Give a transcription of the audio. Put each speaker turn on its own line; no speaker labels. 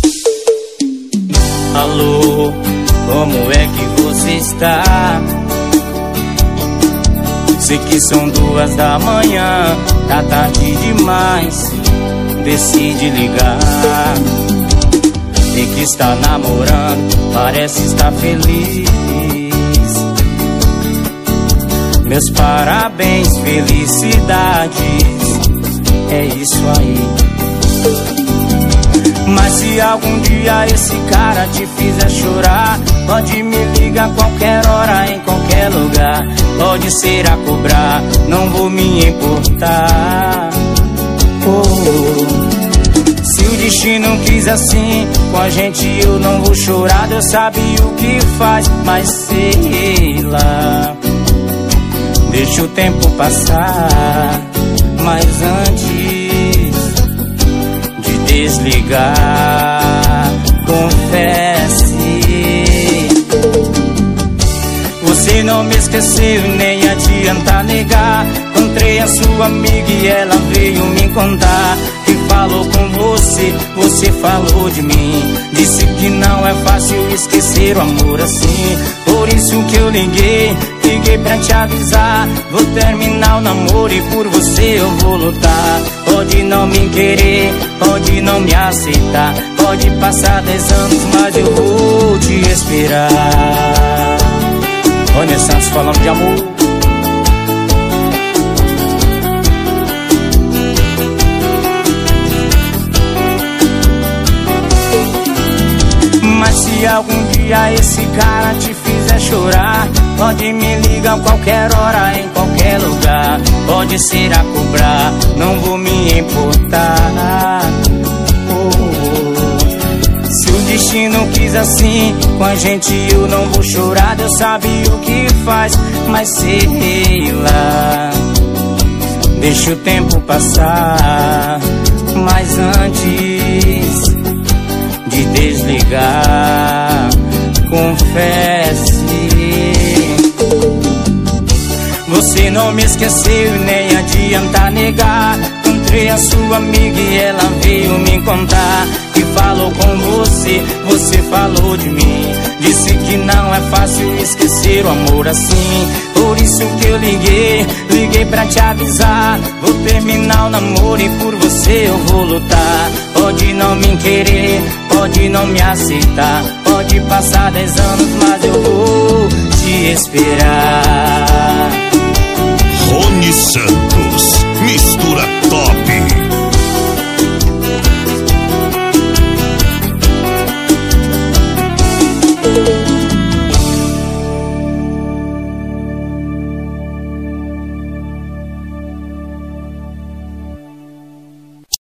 Alô, como é que você está? Sei que são 2 da manhã, tá tarde demais, decide ligar. Sei que está namorando, parece estar feliz. Meus parabéns, felicidades, é isso aí. Mas se algum dia esse cara te fizer chorar, pode me ligar qualquer hora, em qualquer lugar. Pode ser a cobrar, não vou me importar. Se o destino quis assim com a gente, eu não vou chorar. Deus sabe o que faz, mas sei lá. Deixa o tempo passar, mas antes de desligar, confesse. Você não me esqueceu, nem adianta negar. Encontrei a sua amiga e ela veio me contar que falou com você, você falou de mim. Disse que não é fácil esquecer o amor assim. Por isso que eu liguei pra te avisar. Vou terminar o namoro e por você eu vou lutar. Pode não me querer, pode não me aceitar, pode passar 10 anos, mas eu vou te esperar. Rony Santos falando de amor. Mas se algum dia esse cara te fizer chorar, pode me ligar qualquer hora, em qualquer lugar. Pode ser a cobrar, não vou me importar. Se o destino quis assim com a gente, eu não vou chorar. Deus sabe o que faz, mas sei lá. Deixa o tempo passar, mas antes de desligar, confesse. Você não me esqueceu e nem adianta negar. Encontrei a sua amiga e ela veio me contar que falou com você, você falou de mim. Disse que não é fácil esquecer o amor assim. Por isso que eu liguei pra te avisar. Vou terminar o namoro e por você eu vou lutar. Pode não me querer, pode não me aceitar, pode passar 10 anos, mas eu vou te esperar.
Rony Santos, mistura